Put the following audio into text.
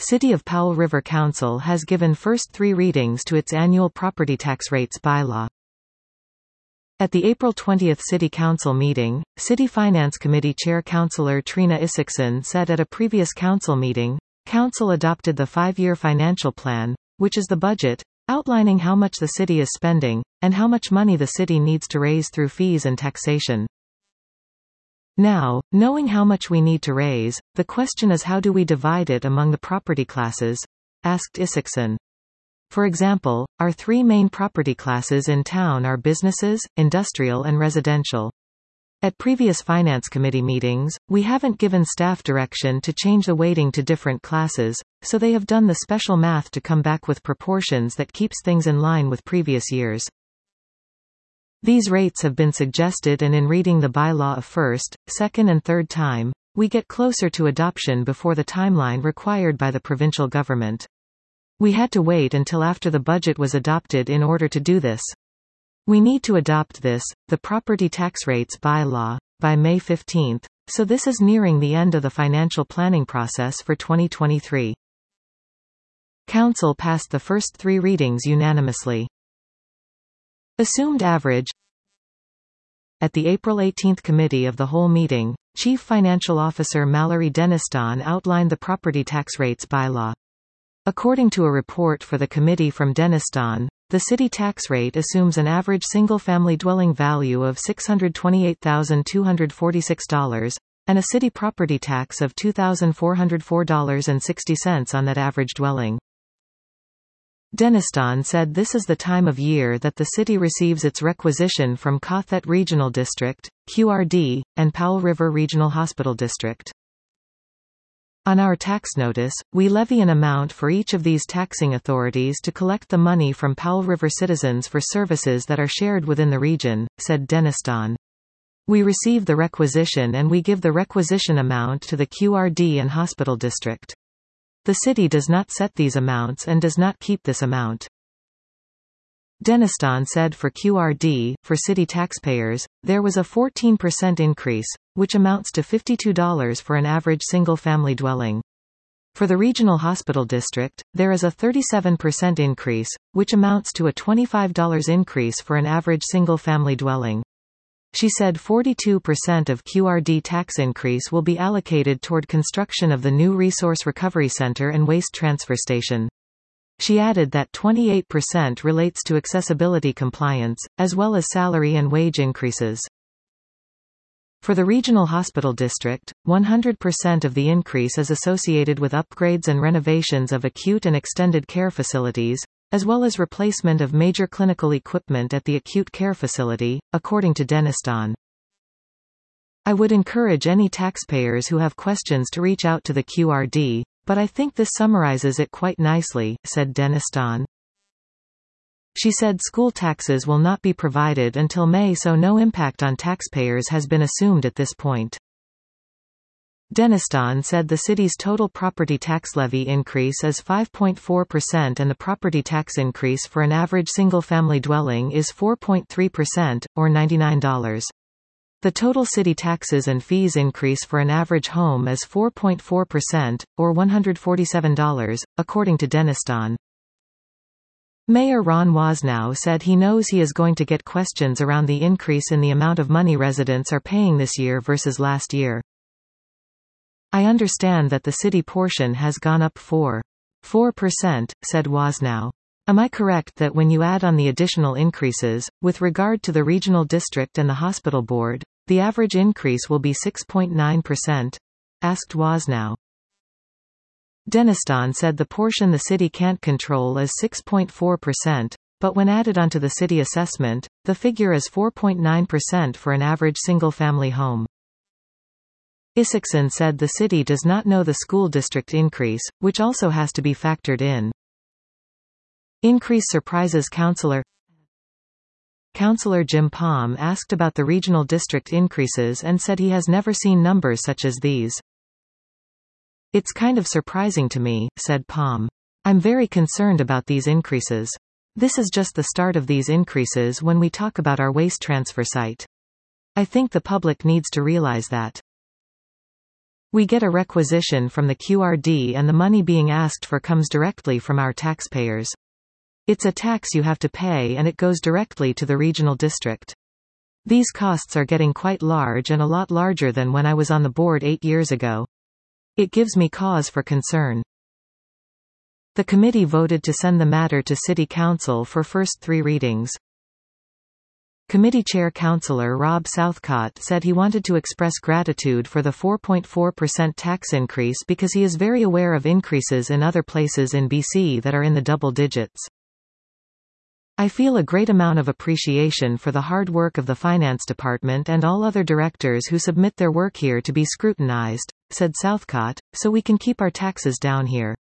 City of Powell River Council has given first 3 readings to its annual property tax rates bylaw. At the April 20 City Council meeting, City Finance Committee Chair Councillor Trina Isaacson said at a previous council meeting, Council adopted the 5-year financial plan, which is the budget, outlining how much the city is spending, and how much money the city needs to raise through fees and taxation. Now, knowing how much we need to raise, the question is how do we divide it among the property classes? Asked Isaacson. For example, our 3 main property classes in town are businesses, industrial and residential. At previous Finance Committee meetings, we haven't given staff direction to change the weighting to different classes, so they have done the special math to come back with proportions that keeps things in line with previous years. These rates have been suggested, and in reading the bylaw a first, second and third time, we get closer to adoption before the timeline required by the provincial government. We had to wait until after the budget was adopted in order to do this. We need to adopt this, the property tax rates bylaw, by May 15, so this is nearing the end of the financial planning process for 2023. Council passed the first 3 readings unanimously. Assumed average. At the April 18 Committee of the Whole meeting, Chief Financial Officer Mallory Denniston outlined the property tax rates bylaw. According to a report for the committee from Denniston, the city tax rate assumes an average single-family dwelling value of $628,246, and a city property tax of $2,404.60 on that average dwelling. Denniston said this is the time of year that the city receives its requisition from Cothet Regional District, QRD, and Powell River Regional Hospital District. On our tax notice, we levy an amount for each of these taxing authorities to collect the money from Powell River citizens for services that are shared within the region, said Denniston. We receive the requisition and we give the requisition amount to the QRD and hospital district. The city does not set these amounts and does not keep this amount. Denniston said for QRD, for city taxpayers, there was a 14% increase, which amounts to $52 for an average single-family dwelling. For the regional hospital district, there is a 37% increase, which amounts to a $25 increase for an average single-family dwelling. She said 42% of QRD tax increase will be allocated toward construction of the new Resource Recovery Center and Waste Transfer Station. She added that 28% relates to accessibility compliance, as well as salary and wage increases. For the regional hospital district, 100% of the increase is associated with upgrades and renovations of acute and extended care facilities, as well as replacement of major clinical equipment at the acute care facility, according to Denniston. I would encourage any taxpayers who have questions to reach out to the QRD, but I think this summarizes it quite nicely, said Denniston. She said school taxes will not be provided until May, so no impact on taxpayers has been assumed at this point. Denniston said the city's total property tax levy increase is 5.4% and the property tax increase for an average single-family dwelling is 4.3%, or $99. The total city taxes and fees increase for an average home is 4.4%, or $147, according to Denniston. Mayor Ron Wasnow said he knows he is going to get questions around the increase in the amount of money residents are paying this year versus last year. I understand that the city portion has gone up 4%, said Wasnow. Am I correct that when you add on the additional increases, with regard to the regional district and the hospital board, the average increase will be 6.9%? Asked Wasnow. Denniston said the portion the city can't control is 6.4%, but when added onto the city assessment, the figure is 4.9% for an average single-family home. Isaacson said the city does not know the school district increase, which also has to be factored in. Increase surprises Councillor Jim Palm asked about the regional district increases and said he has never seen numbers such as these. It's kind of surprising to me, said Palm. I'm very concerned about these increases. This is just the start of these increases when we talk about our waste transfer site. I think the public needs to realize that. We get a requisition from the QRD and the money being asked for comes directly from our taxpayers. It's a tax you have to pay and it goes directly to the regional district. These costs are getting quite large and a lot larger than when I was on the board 8 years ago. It gives me cause for concern. The committee voted to send the matter to City Council for first 3 readings. Committee Chair Councillor Rob Southcott said he wanted to express gratitude for the 4.4% tax increase because he is very aware of increases in other places in BC that are in the double digits. I feel a great amount of appreciation for the hard work of the Finance Department and all other directors who submit their work here to be scrutinized, said Southcott, so we can keep our taxes down here.